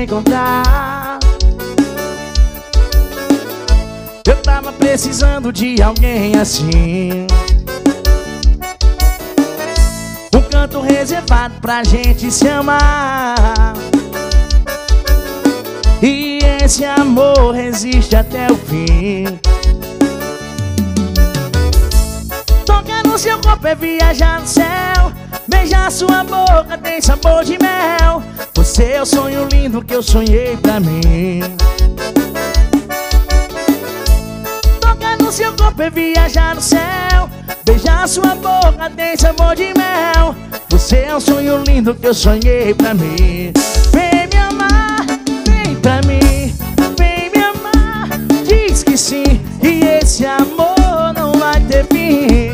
encontrar. Eu tava precisando de alguém assim, um canto reservado pra gente se amar. E esse amor resiste até o fim. Tocar no seu corpo é viajar no céu, beijar sua boca tem sabor de mel. Você é o sonho lindo que eu sonhei pra mim. Tocar no seu corpo é viajar no céu, beijar sua boca tem sabor de mel. Você é o sonho lindo que eu sonhei pra mim. Vem me amar, vem pra mim, vem me amar, diz que sim, e esse amor não vai ter fim.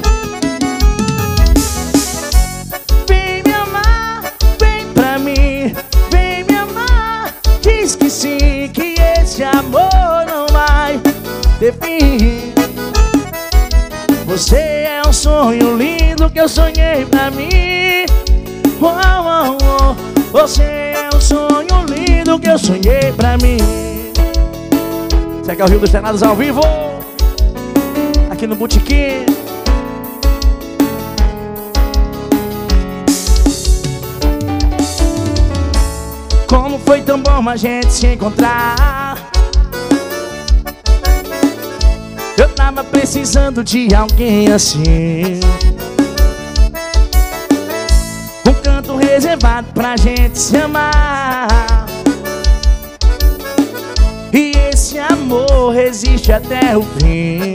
Vem me amar, vem pra mim, vem me amar, diz que sim, que esse amor não vai ter fim. Você é um sonho lindo que eu sonhei pra mim. Oh, oh, oh. Você é um sonho lindo que eu sonhei pra mim. Segue ao Rio dos Teclados ao vivo, aqui no Botequim. Como foi tão bom a gente se encontrar. Eu tava precisando de alguém assim, um canto reservado pra gente se amar. E esse amor resiste até o fim.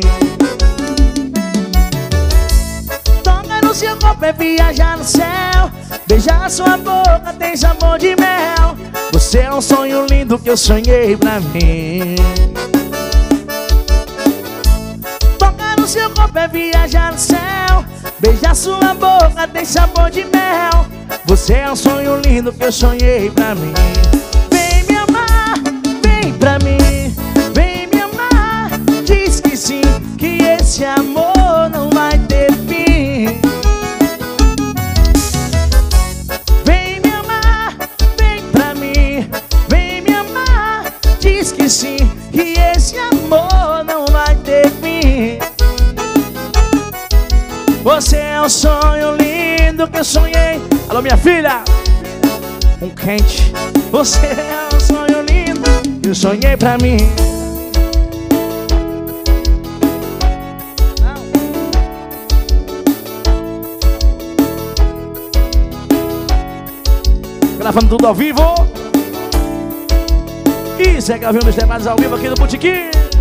Tocar no seu corpo é viajar no céu, beijar sua boca tem sabor de mel. Você é um sonho lindo que eu sonhei pra mim. O seu corpo é viajar no céu, beijar sua boca tem sabor de mel. Você é um sonho lindo que eu sonhei pra mim. Vem me amar, vem pra mim, vem me amar, diz que sim, que esse amor não vai ter fim. Vem me amar, vem pra mim, vem me amar, diz que sim, que esse amor não vai ter fim. Você é um sonho lindo que eu sonhei. Alô, minha filha, um quente. Você é um sonho lindo que eu sonhei pra mim. Gravando tudo ao vivo. E segue ao Rio dos Teclados ao vivo aqui no Botequim.